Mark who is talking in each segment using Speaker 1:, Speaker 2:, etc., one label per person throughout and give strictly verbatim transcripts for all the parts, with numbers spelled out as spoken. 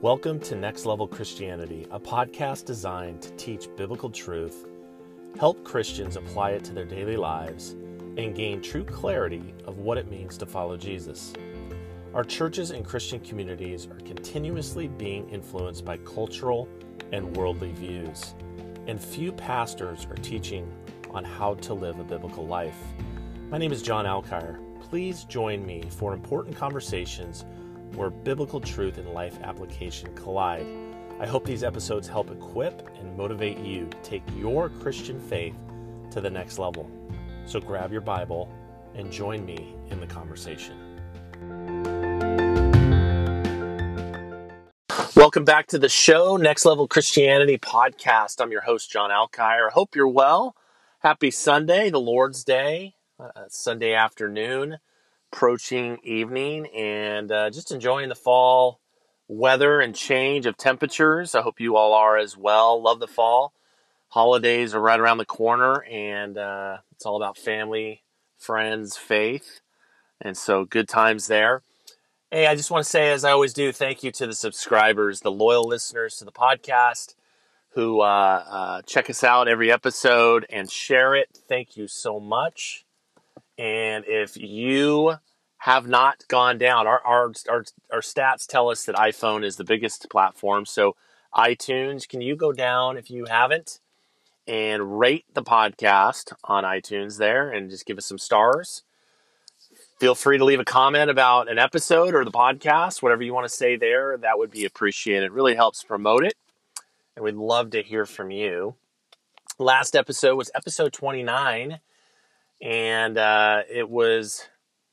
Speaker 1: Welcome to Next Level Christianity, a podcast designed to teach biblical truth, help Christians apply it to their daily lives, and gain true clarity of what it means to follow Jesus. Our churches and Christian communities are continuously being influenced by cultural and worldly views, and few pastors are teaching on how to live a biblical life. My name is John Alkire. Please join me for important conversations where biblical truth and life application collide. I hope these episodes help equip and motivate you to take your Christian faith to the next level. So grab your Bible and join me in the conversation. Welcome back to the show, Next Level Christianity Podcast. I'm your host, John Alkire. I hope you're well. Happy Sunday, the Lord's Day, uh, Sunday afternoon, approaching evening, and uh, just enjoying the fall weather and change of temperatures. I hope you all are as well. Love the fall. Holidays are right around the corner, and uh, it's all about family, friends, faith, and so good times there. Hey, I just want to say, as I always do, thank you to the subscribers, the loyal listeners to the podcast who uh, uh, check us out every episode and share it. Thank you so much. And if you have not gone down, our, our our our stats tell us that iPhone is the biggest platform. So iTunes, can you go down if you haven't and rate the podcast on iTunes there and just give us some stars? Feel free to leave a comment about an episode or the podcast, whatever you want to say there. That would be appreciated. It really helps promote it, and we'd love to hear from you. Last episode was episode twenty-nine. And uh, it was,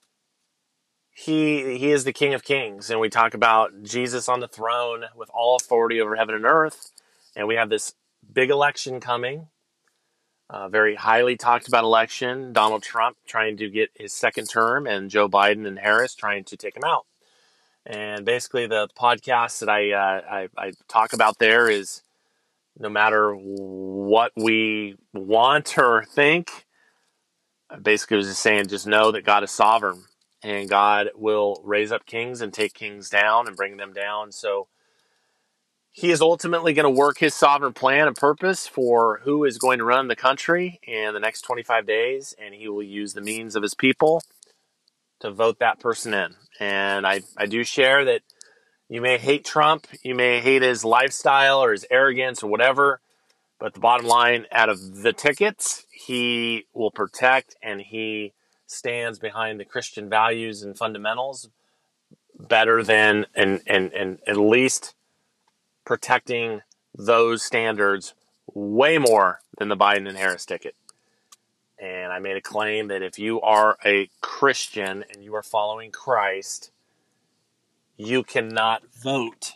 Speaker 1: he he is the King of Kings. And we talk about Jesus on the throne with all authority over heaven and earth. And we have this big election coming, a very highly talked about election. Donald Trump trying to get his second term, and Joe Biden and Harris trying to take him out. And basically the podcast that I, uh, I, I talk about there is, no matter what we want or think, basically, it was just saying, just know that God is sovereign, and God will raise up kings and take kings down and bring them down. So he is ultimately going to work his sovereign plan and purpose for who is going to run the country in the next twenty-five days, and he will use the means of his people to vote that person in. And I, I do share that you may hate Trump, you may hate his lifestyle or his arrogance or whatever, but the bottom line, out of the tickets, he will protect, and he stands behind the Christian values and fundamentals better than, and, and, and at least protecting those standards way more than the Biden and Harris ticket. And I made a claim that if you are a Christian and you are following Christ, you cannot vote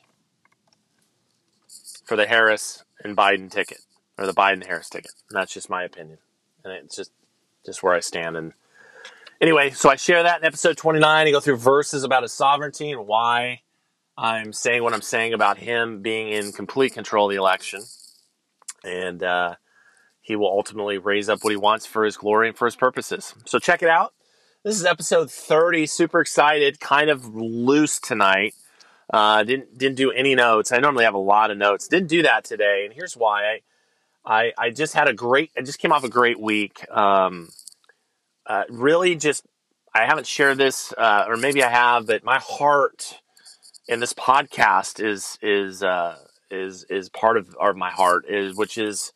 Speaker 1: for the Harris and Biden ticket, or the Biden-Harris ticket. And that's just my opinion. And it's just, just where I stand. And anyway, so I share that in episode twenty-nine. I go through verses about his sovereignty and why I'm saying what I'm saying about him being in complete control of the election. And uh, he will ultimately raise up what he wants for his glory and for his purposes. So check it out. This is episode thirty. Super excited. Kind of loose tonight. Uh, didn't didn't do any notes. I normally have a lot of notes. Didn't do that today. And here's why. I I, I just had a great, I just came off a great week. Um, uh, really just, I haven't shared this, uh, or maybe I have, but my heart in this podcast is, is, uh, is, is part of, or my heart is, which is,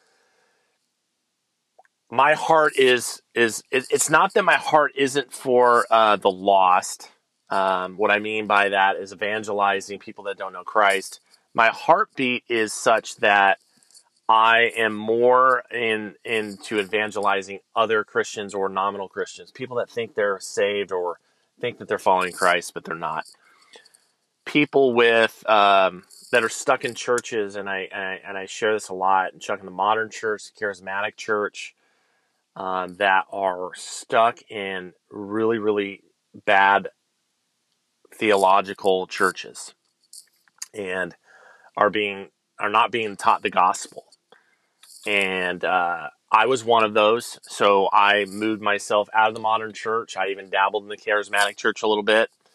Speaker 1: my heart is, is, it, it's not that my heart isn't for, uh, the lost. Um, what I mean by that is evangelizing people that don't know Christ. My heartbeat is such that I am more in into evangelizing other Christians or nominal Christians, people that think they're saved or think that they're following Christ, but they're not. People with um, that are stuck in churches, and I, and I and I share this a lot. Stuck in the modern church, the charismatic church, um, that are stuck in really, really bad theological churches, and are being are not being taught the gospel. And uh, I was one of those, so I moved myself out of the modern church. I even dabbled in the charismatic church a little bit.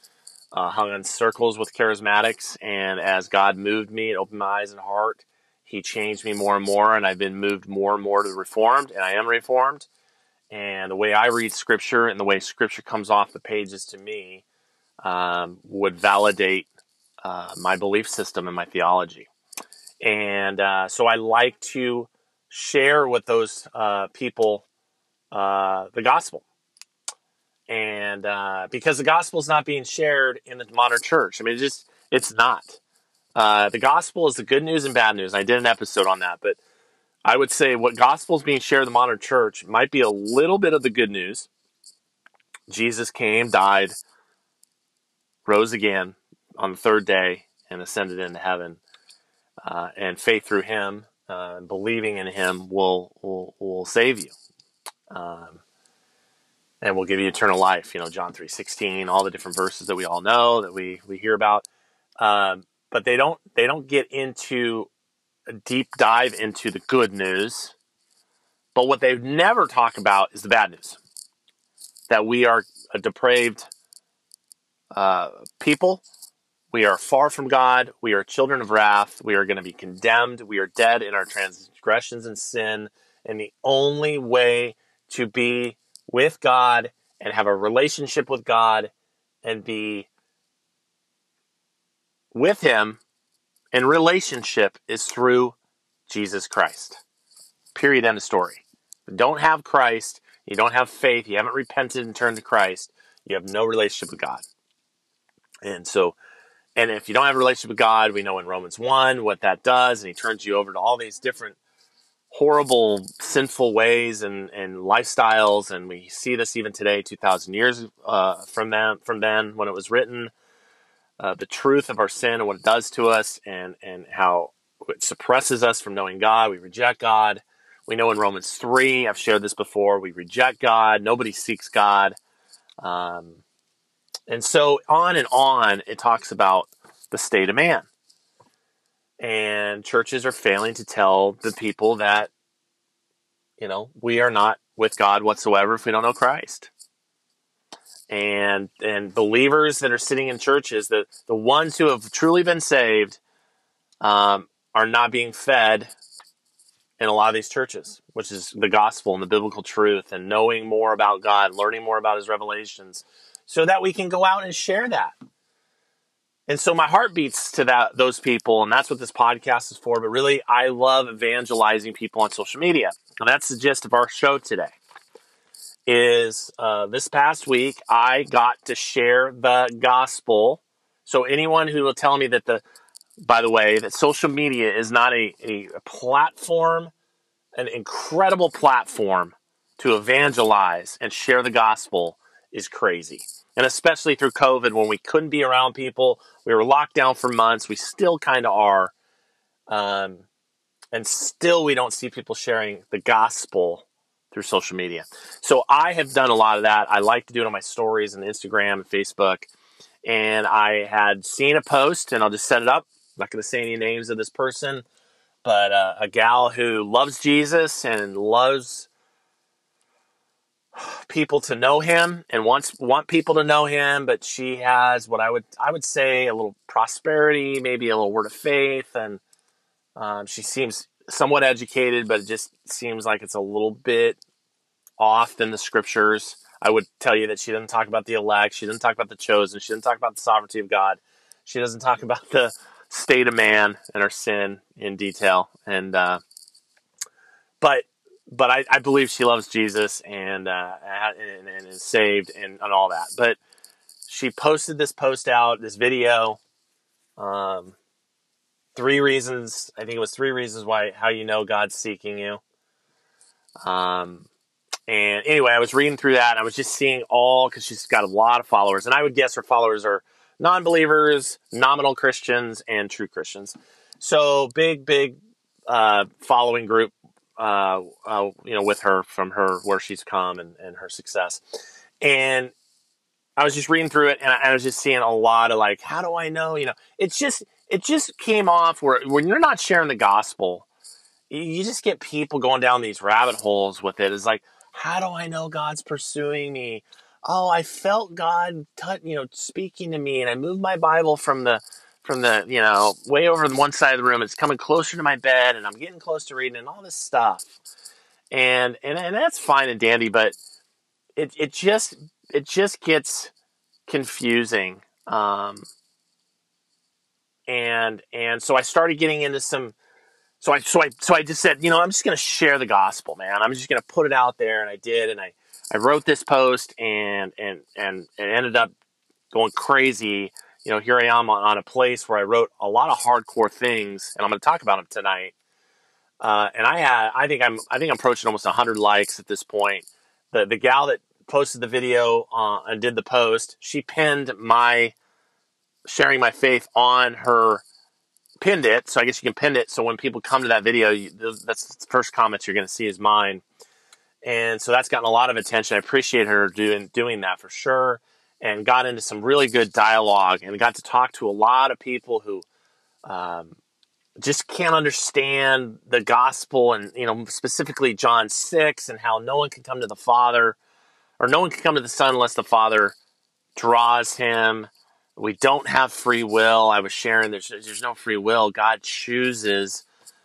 Speaker 1: uh, hung in circles with charismatics, and as God moved me and opened my eyes and heart, he changed me more and more, and I've been moved more and more to the Reformed, and I am Reformed. And the way I read Scripture and the way Scripture comes off the pages to me um, would validate uh, my belief system and my theology. And uh, so I like to share with those uh, people uh, the gospel. And uh, because the gospel is not being shared in the modern church. I mean, it just, it's not. Uh, the gospel is the good news and bad news. I did an episode on that, but I would say what gospel is being shared in the modern church might be a little bit of the good news. Jesus came, died, rose again on the third day, and ascended into heaven. Uh, and faith through him, uh, believing in him will will, will save you. Um, and will give you eternal life. You know, John three sixteen, all the different verses that we all know, that we, we hear about. Um, but they don't they don't get into a deep dive into the good news. But what they never talk about is the bad news. That we are a depraved uh, people. We are far from God. We are children of wrath. We are going to be condemned. We are dead in our transgressions and sin. And the only way to be with God and have a relationship with God and be with him in relationship is through Jesus Christ. Period. End of story. If you don't have Christ, you don't have faith, you haven't repented and turned to Christ, you have no relationship with God. And so, and if you don't have a relationship with God, we know in Romans one what that does, and he turns you over to all these different horrible, sinful ways and, and lifestyles, and we see this even today, two thousand years uh, from then, from then when it was written, uh, the truth of our sin and what it does to us, and, and how it suppresses us from knowing God. We reject God. We know in Romans three, I've shared this before, we reject God. Nobody seeks God. Um, and so on and on, it talks about the state of man. And churches are failing to tell the people that, you know, we are not with God whatsoever if we don't know Christ. And and believers that are sitting in churches, the, the ones who have truly been saved, um, are not being fed in a lot of these churches, which is the gospel and the biblical truth and knowing more about God, learning more about his revelations, so that we can go out and share that. And so my heart beats to that those people, and that's what this podcast is for. But really, I love evangelizing people on social media. And that's the gist of our show today. Is uh, this past week, I got to share the gospel. So anyone who will tell me that the, by the way, that social media is not a, a platform, an incredible platform to evangelize and share the gospel is crazy. And especially through COVID, when we couldn't be around people, we were locked down for months. We still kind of are. Um, and still we don't see people sharing the gospel through social media. So I have done a lot of that. I like to do it on my stories and Instagram and Facebook. And I had seen a post, and I'll just set it up. I'm not going to say any names of this person, but uh, a gal who loves Jesus and loves people to know him and wants want people to know him, but she has what I would I would say a little prosperity, maybe a little word of faith, and um, she seems somewhat educated, but it just seems like it's a little bit off in the scriptures. I would tell you that she doesn't talk about the elect, she doesn't talk about the chosen, she doesn't talk about the sovereignty of God, she doesn't talk about the state of man and our sin in detail, and uh, but. But I, I believe she loves Jesus and, uh, and and is saved and, and all that. But she posted this post out, this video. Um, three reasons. I think it was three reasons why how you know God's seeking you. Um, and anyway, I was reading through that. And I was just seeing all, because she's got a lot of followers, and I would guess her followers are non-believers, nominal Christians, and true Christians. So big, big uh, following group. Uh, uh, you know, with her from her where she's come and, and her success. And I was just reading through it, and I, I was just seeing a lot of like, how do I know? You know, it's just it just came off where when you're not sharing the gospel, you, you just get people going down these rabbit holes with it. It's like, how do I know God's pursuing me? oh, I felt God, t- you know, speaking to me, and I moved my Bible from the from the you know way over on one side of the room. It's coming closer to my bed, and I'm getting close to reading, and all this stuff. And and and that's fine and dandy, but it it just it just gets confusing. Um, and and so I started getting into some. So I so I so I just said, you know, I'm just going to share the gospel, man. I'm just going to put it out there, and I did, and I I wrote this post, and and and it ended up going crazy. You know, here I am on, on a place where I wrote a lot of hardcore things, and I'm going to talk about them tonight. Uh, and I had, I think I'm, I think I'm approaching almost one hundred likes at this point. The the gal that posted the video uh, and did the post, she pinned my sharing my faith on her, pinned it. So I guess you can pin it. So when people come to that video, you, that's the first comments you're going to see is mine. And so that's gotten a lot of attention. I appreciate her doing doing that for sure, and got into some really good dialogue, and got to talk to a lot of people who um, just can't understand the gospel, and you know specifically John six, and how no one can come to the Father, or no one can come to the Son unless the Father draws him. We don't have free will. I was sharing there's there's no free will. God chooses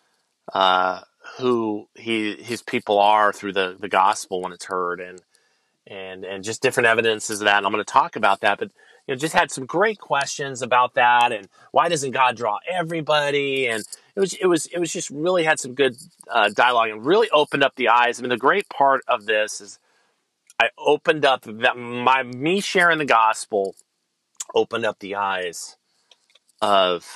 Speaker 1: uh, who he his people are through the, the gospel when it's heard, and and and just different evidences of that. And I'm going to talk about that, but you know, just had some great questions about that, and why doesn't God draw everybody? And it was it was it was just really had some good uh, dialogue, and really opened up the eyes. I mean, the great part of this is I opened up that my me sharing the gospel opened up the eyes of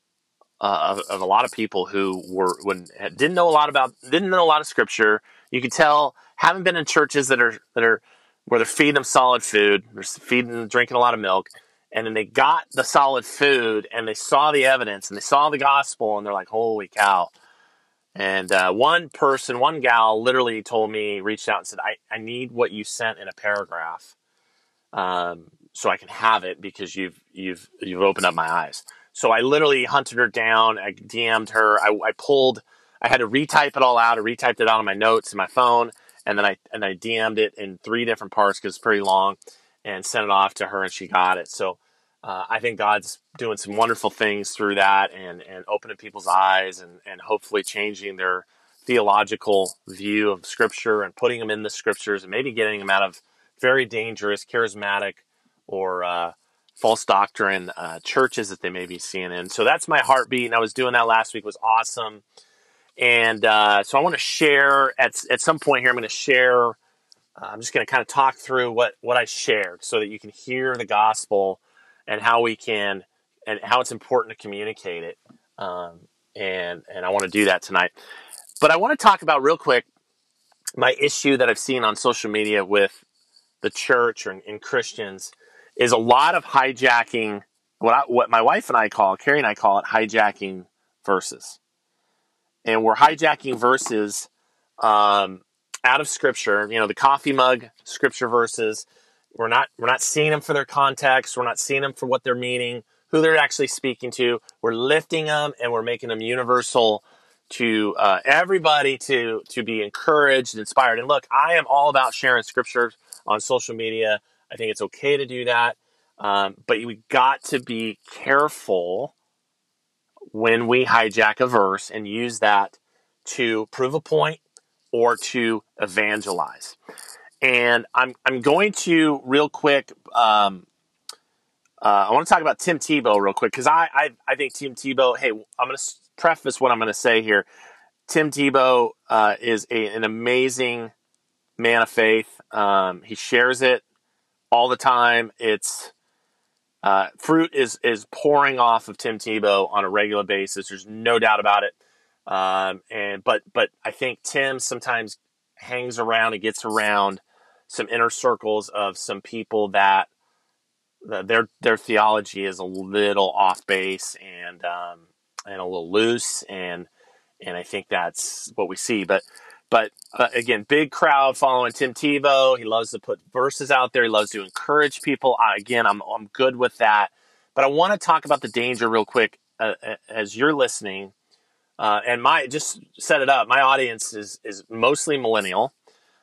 Speaker 1: uh, of, of a lot of people who were when didn't know a lot about didn't know a lot of scripture. You could tell haven't been in churches that are that are where they're feeding them solid food, they're feeding them, drinking a lot of milk, and then they got the solid food and they saw the evidence and they saw the gospel and they're like, holy cow. And uh, one person, one gal, literally told me, reached out and said, I, I need what you sent in a paragraph. Um, so I can have it because you've you've you've opened up my eyes. So I literally hunted her down. I D M'd her. I, I pulled. I had to retype it all out. I retyped it out on my notes in my phone, and then I and I D M'd it in three different parts because it's pretty long, and sent it off to her, and she got it. So uh, I think God's doing some wonderful things through that, and and opening people's eyes, and and hopefully changing their theological view of Scripture and putting them in the Scriptures, and maybe getting them out of very dangerous, charismatic, or uh, false doctrine uh, churches that they may be seeing in. So that's my heartbeat, and I was doing that last week. It was awesome. And uh, so I want to share, at at some point here, I'm going to share, uh, I'm just going to kind of talk through what, what I shared so that you can hear the gospel and how we can, and how it's important to communicate it. Um, and, and I want to do that tonight. But I want to talk about real quick my issue that I've seen on social media with the church or in Christians is a lot of hijacking, what I, what my wife and I call, Carrie and I call it hijacking verses. And we're hijacking verses um, out of Scripture. You know, the coffee mug Scripture verses. We're not we're not seeing them for their context. We're not seeing them for what they're meaning, who they're actually speaking to. We're lifting them and we're making them universal to uh, everybody to to be encouraged and inspired. And look, I am all about sharing Scripture on social media. I think it's okay to do that, um, but we got to be careful when we hijack a verse and use that to prove a point or to evangelize. And I'm I'm going to real quick. Um, uh, I want to talk about Tim Tebow real quick because I, I I think Tim Tebow. Hey, I'm going to preface what I'm going to say here. Tim Tebow uh, is a, an amazing man of faith. Um, he shares it all the time. It's uh, fruit is is pouring off of Tim Tebow on a regular basis. There's no doubt about it. Um, and but but I think Tim sometimes hangs around and gets around some inner circles of some people that uh, their their theology is a little off base and um, and a little loose, and and I think that's what we see. But but uh, again, big crowd following Tim Tebow. He loves to put verses out there. He loves to encourage people. Uh, again, I'm I'm good with that. But I want to talk about the danger real quick uh, as you're listening. Uh, and my just set it up. My audience is is mostly millennial.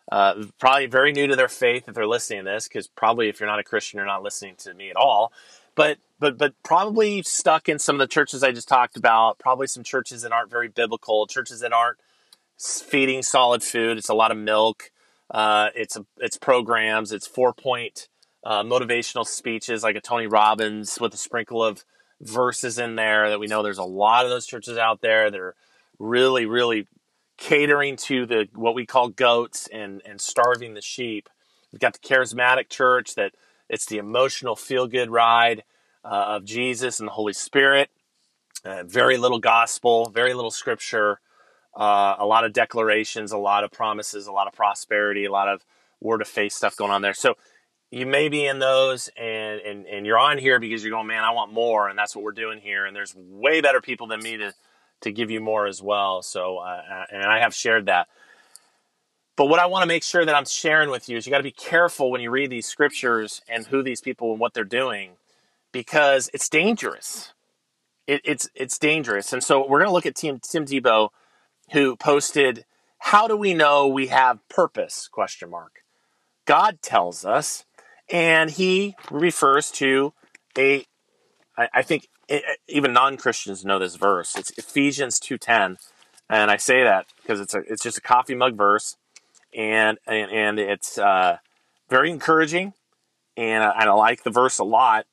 Speaker 1: uh, probably very new to their faith if they're listening to this, because probably if you're not a Christian, you're not listening to me at all. But but but probably stuck in some of the churches I just talked about, probably some churches that aren't very biblical, churches that aren't feeding solid food. It's a lot of milk. Uh, it's a, it's programs. It's four point uh, motivational speeches like a Tony Robbins with a sprinkle of verses in there. That we know there's a lot of those churches out there that are really really catering to the what we call goats and and starving the sheep. We've got the charismatic church that it's the emotional feel good ride uh, of Jesus and the Holy Spirit. Uh, very little gospel, very little scripture. Uh, a lot of declarations, a lot of promises, a lot of prosperity, a lot of word of faith stuff going on there. So you may be in those and, and, and you're on here because you're going, man, I want more. And that's what we're doing here. And there's way better people than me to, to give you more as well. So, uh, and I have shared that. But what I want to make sure that I'm sharing with you is you got to be careful when you read these scriptures and who these people and what they're doing, because it's dangerous. It, it's, it's dangerous. And so we're going to look at Tim, Tim Tebow, who posted, how do we know we have purpose, question mark. God tells us, and he refers to a, I, I think it, even non-Christians know this verse. It's Ephesians two ten, and I say that because it's a, it's just a coffee mug verse, and and, and it's uh, very encouraging, and I, and I like the verse a lot.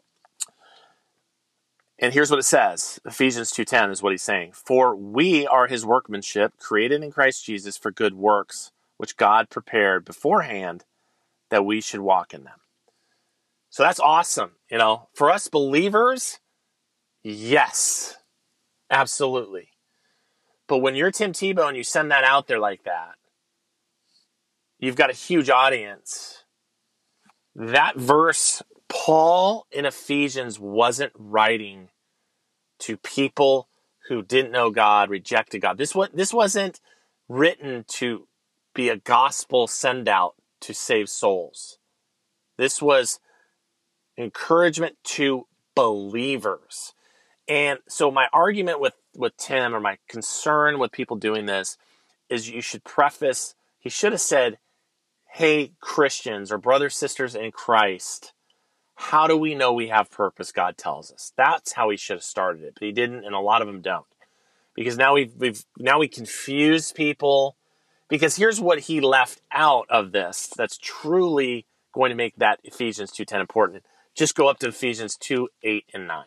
Speaker 1: And here's what it says. Ephesians two ten is what he's saying. For we are his workmanship, created in Christ Jesus for good works, which God prepared beforehand that we should walk in them. So that's awesome. You know, for us believers, yes, absolutely. But when you're Tim Tebow and you send that out there like that, you've got a huge audience. That verse, Paul in Ephesians wasn't writing to people who didn't know God, rejected God. This was, this wasn't written to be a gospel send out to save souls. This was encouragement to believers. And so my argument with, with Tim, or my concern with people doing this, is you should preface, he should have said, hey, Christians or brothers, sisters in Christ, how do we know we have purpose? God tells us. That's how he should have started it, but he didn't, and a lot of them don't, because now we've, we've now we confuse people. Because here's what he left out of this that's truly going to make that Ephesians two ten important. Just go up to Ephesians two eight and nine.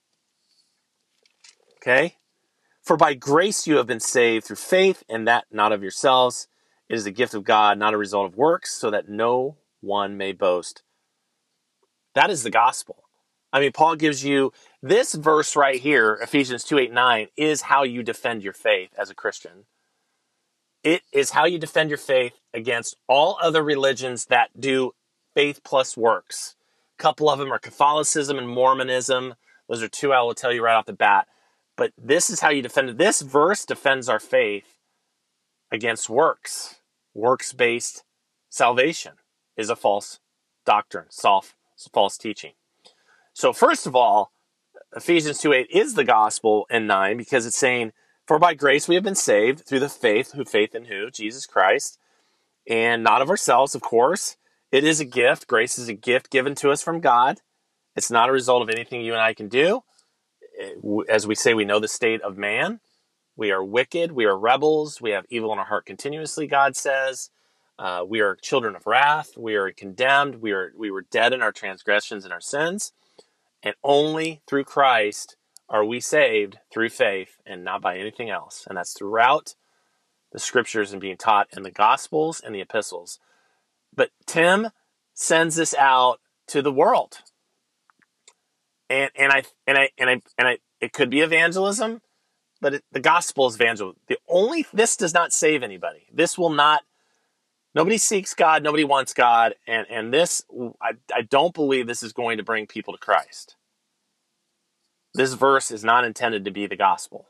Speaker 1: Okay? For by grace you have been saved through faith, and that not of yourselves. It is a gift of God, not a result of works, so that no one may boast. That is the gospel. I mean, Paul gives you this verse right here, Ephesians two eight nine, is how you defend your faith as a Christian. It is how you defend your faith against all other religions that do faith plus works. A couple of them are Catholicism and Mormonism. Those are two I will tell you right off the bat. But this is how you defend it. This verse defends our faith against works. Works-based salvation is a false doctrine, false, false teaching. So first of all, Ephesians two eight is the gospel in nine, because it's saying, for by grace we have been saved through the faith, who faith in who? Jesus Christ, and not of ourselves, of course. It is a gift. Grace is a gift given to us from God. It's not a result of anything you and I can do. As we say, we know the state of man. We are wicked. We are rebels. We have evil in our heart continuously, God says. Uh, we are children of wrath. We are condemned. We are we were dead in our transgressions and our sins. And only through Christ are we saved, through faith, and not by anything else. And that's throughout the scriptures and being taught in the Gospels and the epistles. But Tim sends this out to the world. And and I and I and I and I it could be evangelism, but it, the gospel is evangelism. The only this does not save anybody. This will not. Nobody seeks God. Nobody wants God. And and this I I don't believe this is going to bring people to Christ. This verse is not intended to be the gospel.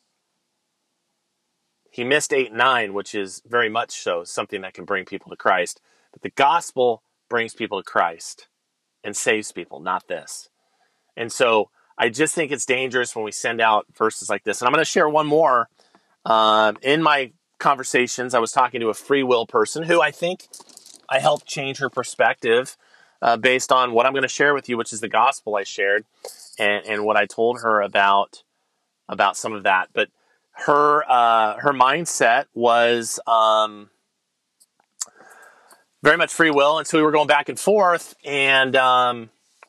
Speaker 1: He missed eight and nine, which is very much so something that can bring people to Christ. But the gospel brings people to Christ and saves people, not this. And so I just think it's dangerous when we send out verses like this. And I'm going to share one more um, in my conversations, I was talking to a free will person who I think I helped change her perspective uh, based on what I'm going to share with you, which is the gospel I shared, and, and what I told her about about some of that. But her uh, her mindset was um, very much free will, and so we were going back and forth, and um,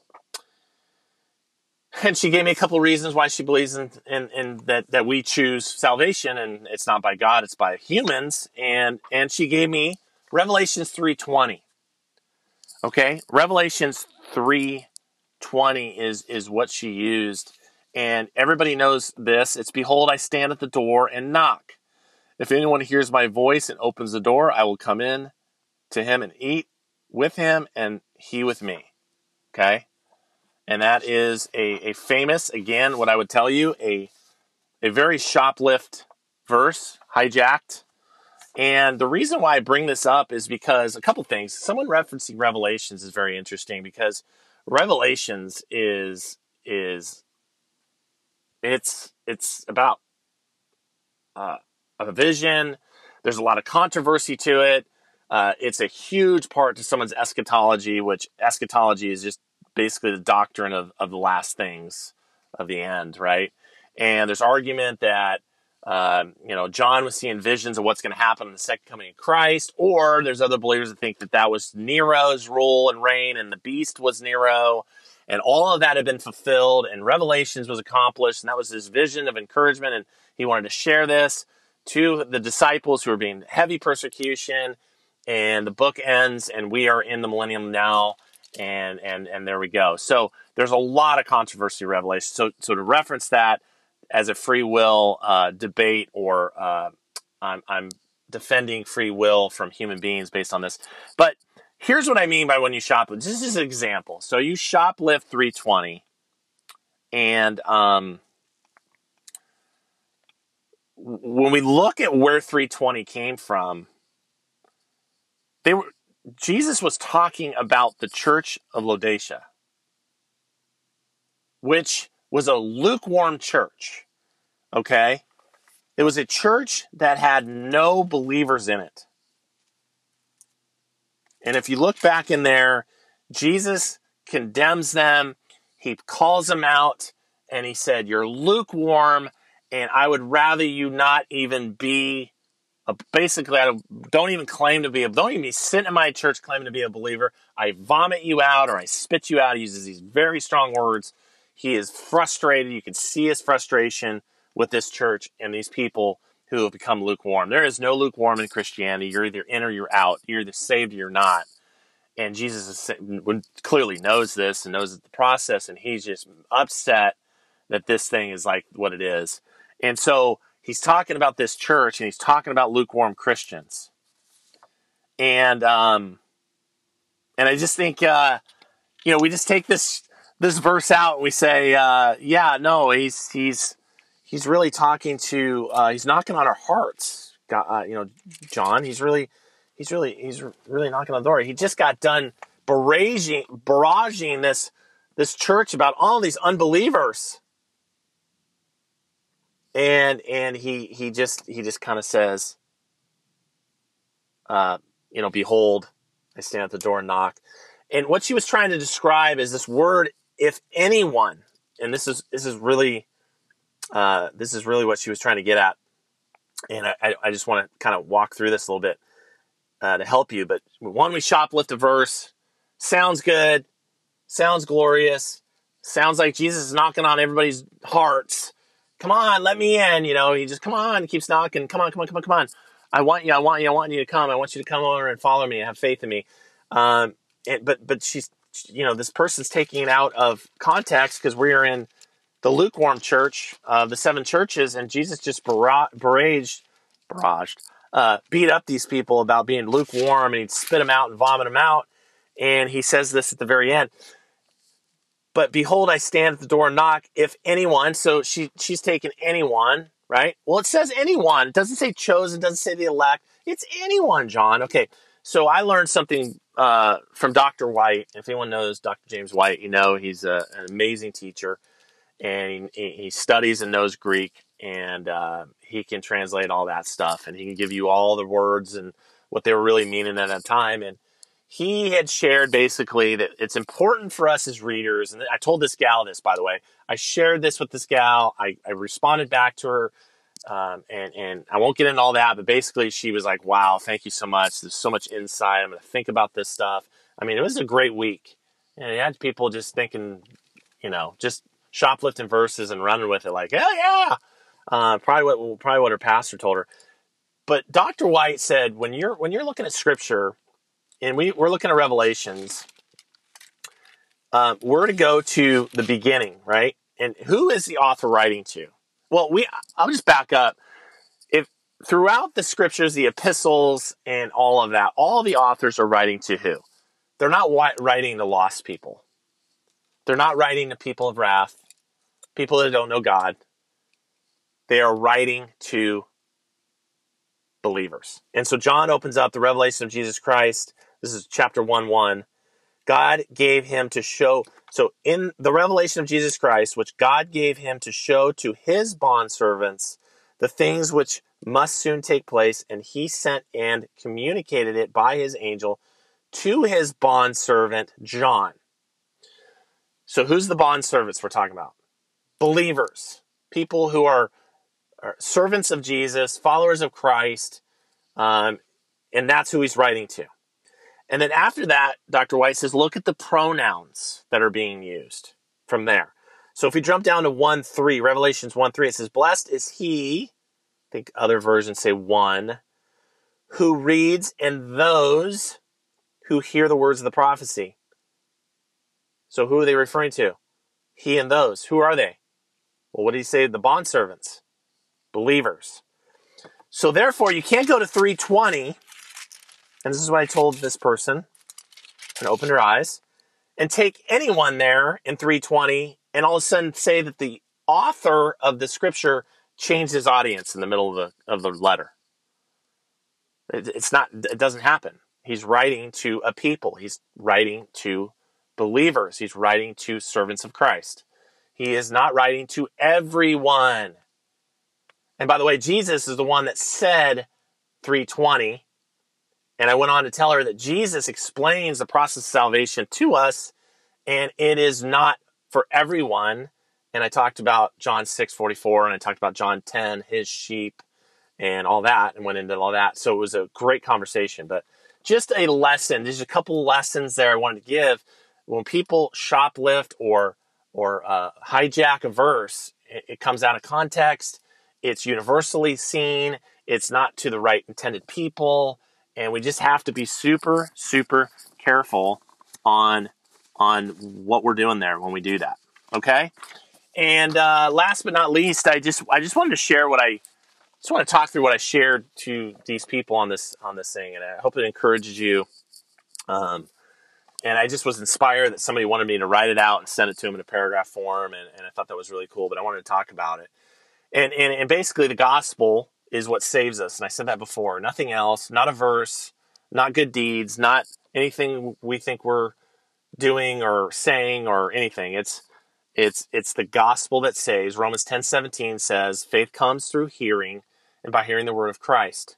Speaker 1: and she gave me a couple of reasons why she believes in, in, in that that we choose salvation, and it's not by God, it's by humans, and and she gave me Revelations three twenty. Okay, Revelations three twenty is is what she used, and everybody knows this. It's, behold, I stand at the door and knock. If anyone hears my voice and opens the door, I will come in to him and eat with him, and he with me. Okay, and that is a, a famous, again, what I would tell you, a a very shoplift verse, hijacked. And the reason why I bring this up is because a couple things. Someone referencing Revelations is very interesting, because Revelations is is it's it's about uh, a vision. There's a lot of controversy to it. Uh, it's a huge part to someone's eschatology, which eschatology is just basically the doctrine of, of the last things of the end, right? And there's argument that Uh, you know, John was seeing visions of what's going to happen in the second coming of Christ, or there's other believers that think that that was Nero's rule and reign, and the beast was Nero, and all of that had been fulfilled, and Revelations was accomplished, and that was his vision of encouragement, and he wanted to share this to the disciples who were being heavy persecution, and the book ends, and we are in the millennium now, and and and there we go. So there's a lot of controversy in Revelation. So so to reference that as a free will uh, debate, or uh, I'm, I'm defending free will from human beings based on this. But here's what I mean by when you shoplift. This is an example. So you shoplift three twenty, and um, when we look at where three twenty came from, they were Jesus was talking about the church of Laodicea, which was a lukewarm church, okay? It was a church that had no believers in it. And if you look back in there, Jesus condemns them. He calls them out, and he said, you're lukewarm, and I would rather you not even be, a, basically, I don't even claim to be, a, don't even be sitting in my church claiming to be a believer. I vomit you out, or I spit you out. He uses these very strong words. He is frustrated. You can see his frustration with this church and these people who have become lukewarm. There is no lukewarm in Christianity. You're either in or you're out. You're either saved or you're not. And Jesus is, clearly knows this and knows the process, and he's just upset that this thing is like what it is. And so he's talking about this church, and he's talking about lukewarm Christians. And um, and I just think, uh, you know, we just take this this verse out and we say, uh, yeah, no, he's he's he's really talking to, uh, he's knocking on our hearts. God, uh, you know, John, he's really, he's really, he's really knocking on the door. He just got done barraging, barraging this this church about all these unbelievers, and and he he just he just kind of says, uh, you know, behold, I stand at the door and knock. And what she was trying to describe is this word, if anyone, and this is this is really uh, this is really what she was trying to get at. And I, I just want to kind of walk through this a little bit uh, to help you. But one, we shoplift a verse. Sounds good. Sounds glorious. Sounds like Jesus is knocking on everybody's hearts. Come on, let me in. You know, he just, come on, he keeps knocking. Come on, come on, come on, come on. I want you, I want you, I want you to come. I want you to come over and follow me and have faith in me. Um, and, but, but she's, you know, this person's taking it out of context, because we are in the lukewarm church of the seven churches, and Jesus just barra- barraged, barraged, uh, beat up these people about being lukewarm, and he'd spit them out and vomit them out. And he says this at the very end. But behold, I stand at the door and knock. If anyone, so she she's taken anyone, right? Well, it says anyone. It doesn't say chosen. It doesn't say the elect. It's anyone, John. Okay, so I learned something uh, from Doctor White. If anyone knows Doctor James White, you know he's a, an amazing teacher, and he, he studies and knows Greek. and uh, he can translate all that stuff, and he can give you all the words and what they were really meaning at that time. And he had shared basically that it's important for us as readers, and I told this gal this, by the way. I shared this with this gal. I, I responded back to her, um, and, and I won't get into all that, but basically she was like, wow, thank you so much. There's so much insight. I'm going to think about this stuff. I mean, it was a great week. And you had people just thinking, you know, just shoplifting verses and running with it like, hell yeah. Uh, probably what probably what her pastor told her. But Doctor White said, when you're when you're looking at Scripture, and we, we're looking at Revelations, uh, we're to go to the beginning, right? And who is the author writing to? Well, we I'll just back up. If throughout the Scriptures, the epistles and all of that, all the authors are writing to who? They're not writing to lost people. They're not writing to people of wrath, people that don't know God. They are writing to believers. And so John opens up the revelation of Jesus Christ. This is chapter one one. God gave him to show. So in the revelation of Jesus Christ, which God gave him to show to his bondservants the things which must soon take place, and he sent and communicated it by his angel to his bondservant John. So who's the bondservants we're talking about? Believers. People who are, are servants of Jesus, followers of Christ, um, and that's who he's writing to. And then after that, Doctor White says, look at the pronouns that are being used from there. So if we jump down to one three, Revelations one three, it says, blessed is he, I think other versions say one, who reads, and those who hear the words of the prophecy. So who are they referring to? He and those. Who are they? Well, what did he say? The bondservants, believers. So therefore, you can't go to three twenty, and this is what I told this person, and open her eyes, and take anyone there in three twenty, and all of a sudden say that the author of the scripture changed his audience in the middle of the of the letter. It, it's not. It doesn't happen. He's writing to a people. He's writing to believers. He's writing to servants of Christ. He is not writing to everyone. And by the way, Jesus is the one that said three twenty. And I went on to tell her that Jesus explains the process of salvation to us, and it is not for everyone. And I talked about John six forty-four, and I talked about John ten, his sheep, and all that, and went into all that. So it was a great conversation. But just a lesson. There's a couple of lessons there I wanted to give. When people shoplift or or uh, hijack a verse, it, it comes out of context. It's universally seen. It's not to the right intended people. And we just have to be super, super careful on, on what we're doing there when we do that. Okay? And uh, last but not least, I just I just wanted to share what I just want to talk through what I shared to these people on this on this thing, and I hope it encourages you. Um, and I just was inspired that somebody wanted me to write it out and send it to them in a paragraph form, and, and I thought that was really cool. But I wanted to talk about it. And, and and basically, the gospel is what saves us. And I said that before. Nothing else. Not a verse. Not good deeds. Not anything we think we're doing or saying or anything. It's it's it's the gospel that saves. Romans ten seventeen says, faith comes through hearing, and by hearing the word of Christ.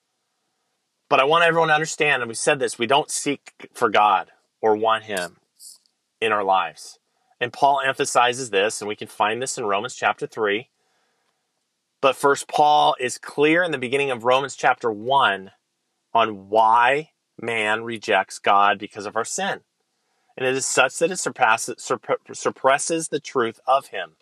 Speaker 1: But I want everyone to understand, and we said this, we don't seek for God or want him in our lives. And Paul emphasizes this, and we can find this in Romans chapter three. But first, Paul is clear in the beginning of Romans chapter one on why man rejects God because of our sin. And it is such that it surpasses, suppresses the truth of him.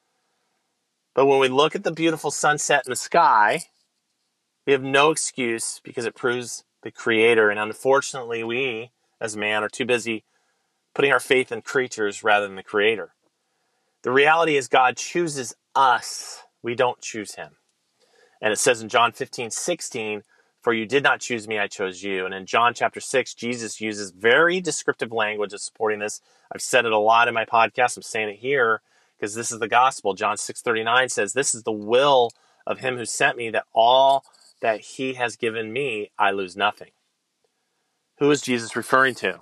Speaker 1: But when we look at the beautiful sunset in the sky, we have no excuse because it proves the Creator. And unfortunately, we, as man, are too busy putting our faith in creatures rather than the Creator. The reality is God chooses us. We don't choose him. And it says in John fifteen sixteen, for you did not choose me, I chose you. And in John chapter six, Jesus uses very descriptive language of supporting this. I've said it a lot in my podcast. I'm saying it here because this is the gospel. John six thirty-nine says, this is the will of him who sent me, that all that he has given me, I lose nothing. Who is Jesus referring to?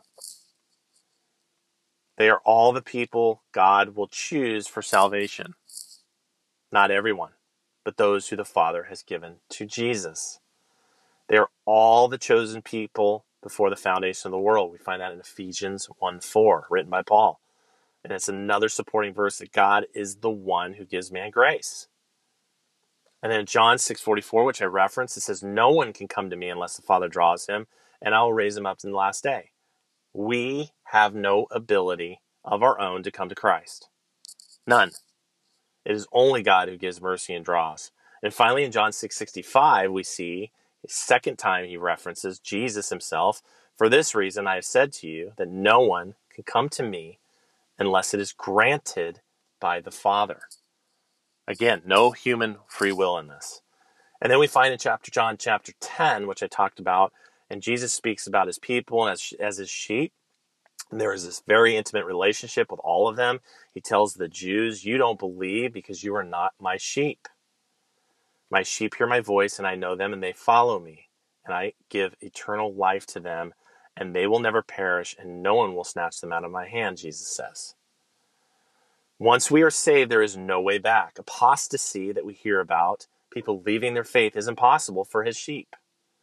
Speaker 1: They are all the people God will choose for salvation. Not everyone. but those who the Father has given to Jesus. They are all the chosen people before the foundation of the world. We find that in Ephesians one four, written by Paul. And it's another supporting verse that God is the one who gives man grace. And then in John six forty-four, which I referenced, it says, no one can come to me unless the Father draws him, and I will raise him up in the last day. We have no ability of our own to come to Christ. None. It is only God who gives mercy and draws. And finally, in John six sixty-five, we see a second time he references Jesus himself. For this reason, I have said to you that no one can come to me unless it is granted by the Father. Again, no human free will in this. And then we find in chapter John chapter ten, which I talked about, and Jesus speaks about his people as, as his sheep. And there is this very intimate relationship with all of them. He tells the Jews, you don't believe because you are not my sheep. My sheep hear my voice, and I know them, and they follow me. And I give eternal life to them, and they will never perish, and no one will snatch them out of my hand, Jesus says. Once we are saved, there is no way back. Apostasy that we hear about, people leaving their faith, is impossible for his sheep.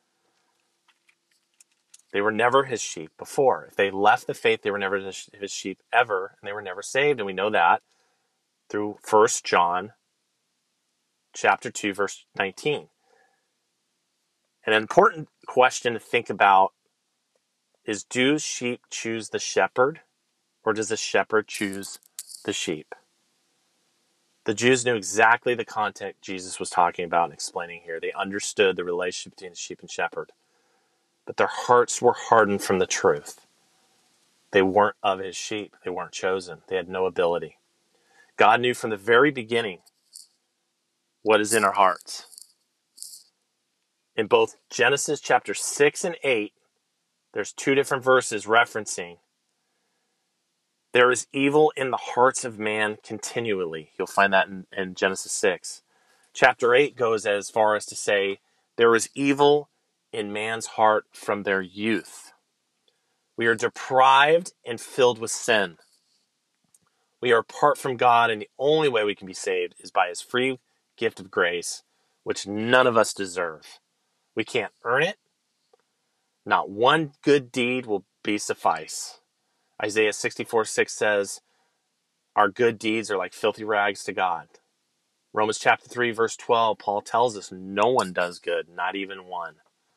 Speaker 1: They were never his sheep before. If they left the faith, they were never his sheep ever, and they were never saved. And we know that through First John chapter two, verse nineteen. An important question to think about is, do sheep choose the shepherd, or does the shepherd choose the sheep? The Jews knew exactly the context Jesus was talking about and explaining here. They understood the relationship between the sheep and shepherd. But their hearts were hardened from the truth. They weren't of his sheep. They weren't chosen. They had no ability. God knew from the very beginning what is in our hearts. In both Genesis chapter six and eight, there's two different verses referencing there is evil in the hearts of man continually. You'll find that in, in Genesis six. Chapter eight goes as far as to say there is evil in man's heart from their youth. We are deprived and filled with sin. We are apart from God, and the only way we can be saved is by his free gift of grace, which none of us deserve. We can't earn it. Not one good deed will be suffice. Isaiah sixty-four six says, our good deeds are like filthy rags to God. Romans chapter three, verse twelve, Paul tells us no one does good, not even one.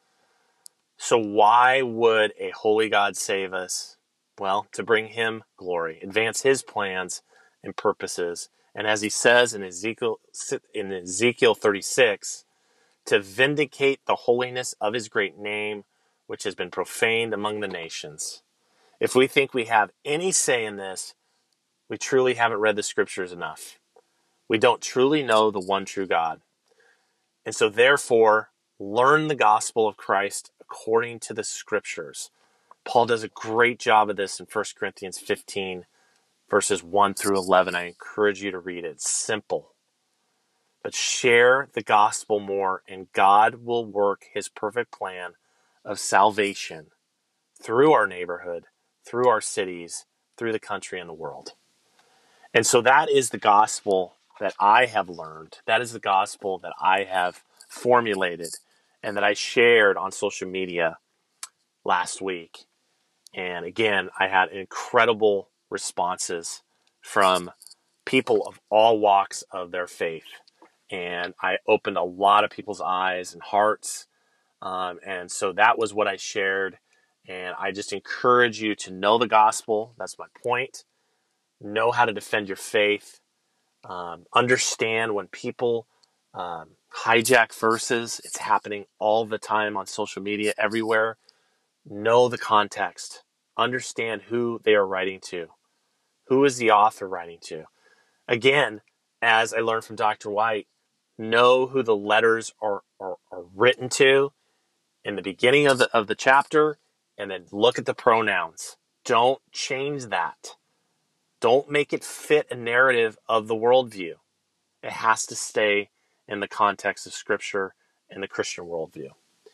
Speaker 1: So why would a holy God save us? Well, to bring him glory, advance his plans and purposes. And as he says in Ezekiel, in Ezekiel thirty-six, to vindicate the holiness of his great name, which has been profaned among the nations. If we think we have any say in this, we truly haven't read the scriptures enough. We don't truly know the one true God. And so therefore, learn the gospel of Christ according to the scriptures. Paul does a great job of this in First Corinthians fifteen, verses one through eleven. I encourage you to read it. It's simple. But share the gospel more, and God will work his perfect plan of salvation through our neighborhood, through our cities, through the country and the world. And so that is the gospel that I have learned. That is the gospel that I have formulated and that I shared on social media last week. And again, I had incredible responses from people of all walks of their faith. And I opened a lot of people's eyes and hearts. Um, and so that was what I shared. And I just encourage you to know the gospel. That's my point. Know how to defend your faith. Um, understand when people um, hijack verses. It's happening all the time on social media, everywhere. Know the context. Understand who they are writing to. Who is the author writing to? Again, as I learned from Doctor White, know who the letters are, are, are written to in the beginning of the, of the chapter, and then look at the pronouns. Don't change that. Don't make it fit a narrative of the worldview. It has to stay in the context of Scripture and the Christian worldview.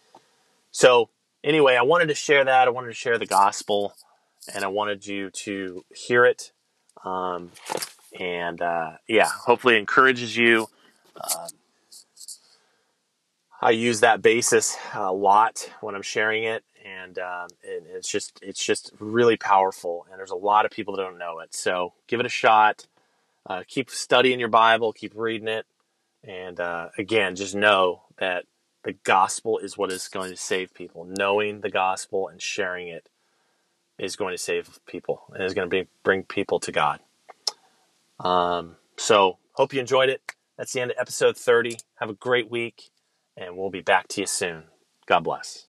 Speaker 1: So anyway, I wanted to share that. I wanted to share the gospel, and I wanted you to hear it. Um, and uh, yeah, hopefully it encourages you. Um, I use that basis a lot when I'm sharing it, and um, it, it's just it's just really powerful. And there's a lot of people that don't know it, so give it a shot. Uh, keep studying your Bible, keep reading it, and uh, again, just know that the gospel is what is going to save people. Knowing the gospel and sharing it is going to save people, and is going to bring bring people to God. Um, so hope you enjoyed it. That's the end of episode thirty. Have a great week, and we'll be back to you soon. God bless.